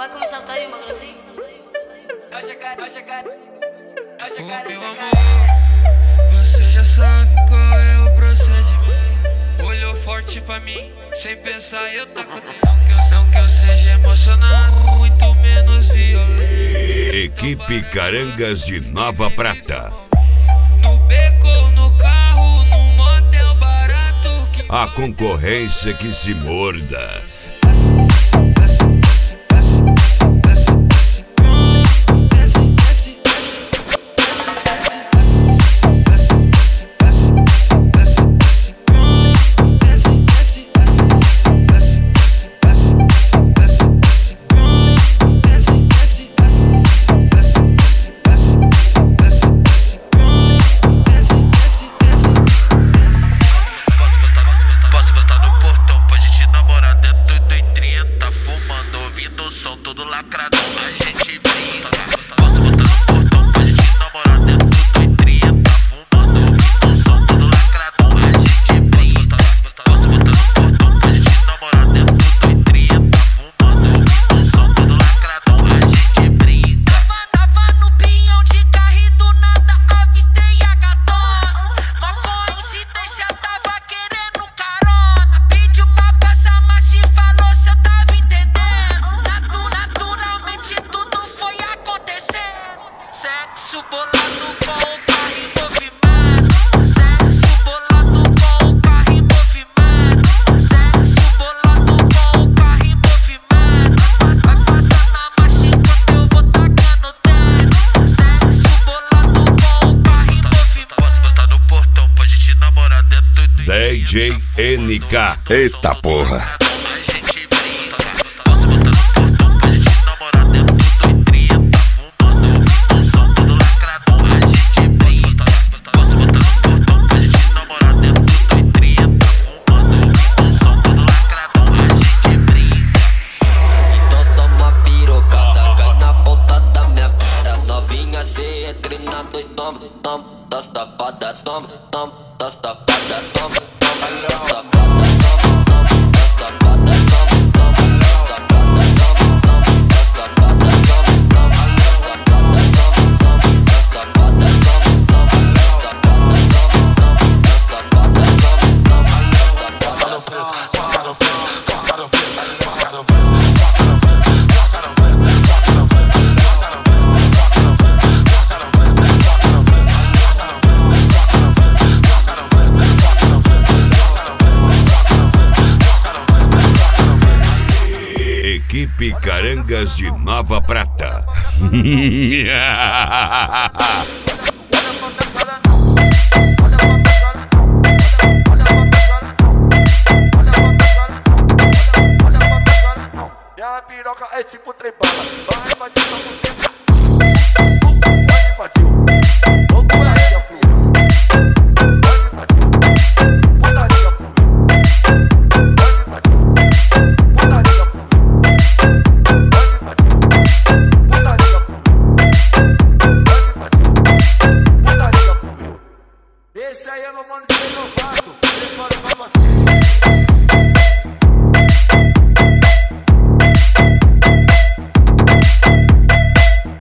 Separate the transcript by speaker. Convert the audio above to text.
Speaker 1: Vai começar a tarimba, Brasil?
Speaker 2: Meu amor, você já sabe qual é o procedimento. Olhou forte pra mim, sem pensar eu taco dentro. Não que eu seja emocionado, muito menos violento.
Speaker 3: Equipe Carangas de Nova Prata.
Speaker 2: No beco ou no carro, num motel barato que...
Speaker 3: A concorrência que se morda.
Speaker 2: Sexo bolado com o carro em movimento. Sexo bolado com o carro em movimento. Sexo bolado com o carro em movimento. Vai passar na marcha enquanto eu vou tacando dentro. Sexo bolado com o carro em movimento. Posso botar no portão, pode te namorar dentro do
Speaker 3: DJ NK. Eita porra.
Speaker 4: Das safada, toma, toma, das safada, toma, toma, das safada,
Speaker 3: Equipe Carangas de Nova Prata.
Speaker 5: Minha piroca é tipo trem bala.